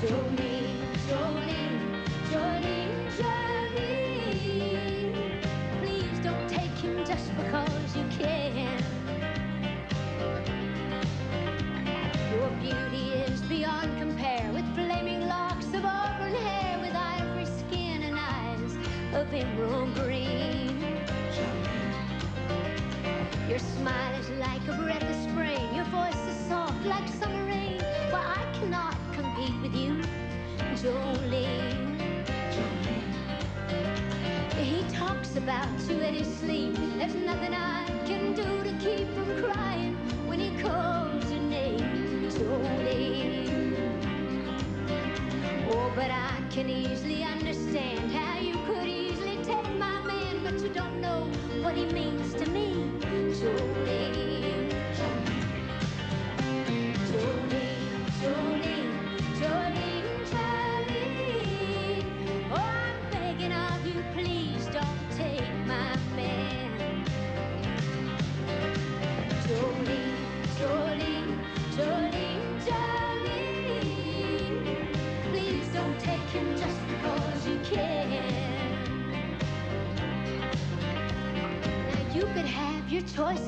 Jolene, Jolene, Jolene, Jolene. Please don't take him just because you can. Your beauty is beyond compare, with flaming locks of auburn hair, with ivory skin and eyes of emerald green. Your smile is like a breath of spring, your voice is soft like summer rain. Well, I cannot compete with you, Jolene. He talks about you in his sleep. There's nothing I can do to keep from crying when he calls your name, Jolene. Oh, but I can easily understand how you could easily take my man, but you don't know what he means to me, Jolene. Jolene, Jolene, Jolene, Jolene. Oh, I'm begging of you, please don't take my man. Jolene, Jolene, Jolene, Jolene. Please don't take him just because you can. Now you could have your choice